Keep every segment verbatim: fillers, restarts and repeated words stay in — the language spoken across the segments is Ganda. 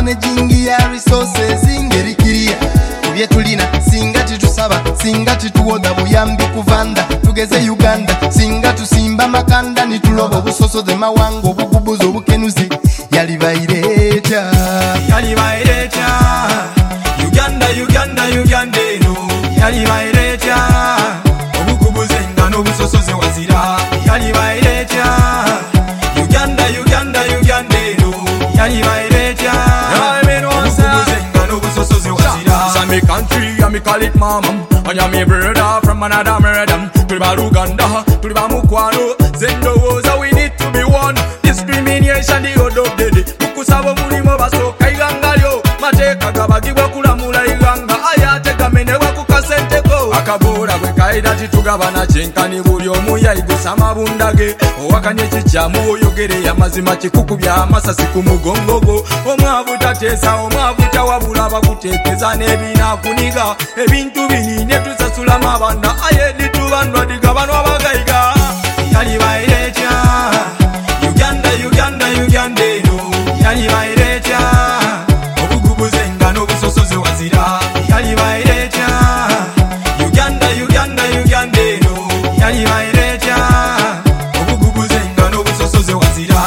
managing ya resources ngeri kiriya kubye tulina singa titusaba singa tituwoda buyambi kuvanda tugeze Uganda singa tusimba makanda nituloba obusosoze mawango obugubuzo obukenuzi yali bairecha yali bairecha Uganda Uganda Uganda no yali bairecha obugubuze ngano obusosoze wazira yali bairecha Uganda Uganda Uganda no yali bairecha obugubuze ngano obusosoze wazira Sami country and me call it mama and I'm a brother from another murder tuliba Uganda tuliba mukwano zendowoza we need to be one discrimination the odd of the day mukusabo mulimo basoka iganga lyo mateka gabagibwa kulamula iganga ayate gamenewa kukasenteko akabora bwe kaida titugabana chenkani buli omuya igusama bundage owakanye kichamu oyogere ya mazima kikukubya amasasi ku mugongogo omwavu tatesa omwavu tawabula bakutekeza nebina kuniga ebintu binine tusasula mabanda ayedi tubandwa digabanwa bagaiga yali bairecha Uganda Uganda Uganda no yali bairecha obugubuze ngano obusosoze wazira yali bairecha Uganda Uganda Uganda no yali bairecha obugubuze ngano obusosoze wazira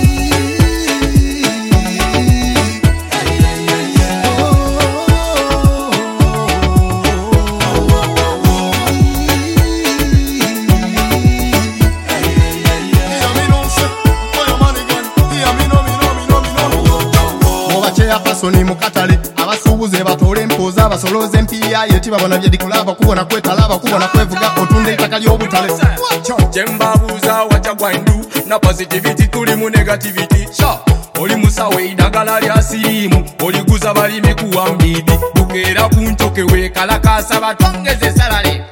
Pasoni mukatale abasuubuze batole empoza abasoloze empiya yeti babona bye dikulaba kubona kwetalaba kubona kwevuga otunde itaka ly'obutale chembabuza wachagwandu na positivity tuli mu negativity sha oli musawe idagala lya sirimu oli guza balime kuwa mbidi bukera kuntoke we kalakasa batongeze salale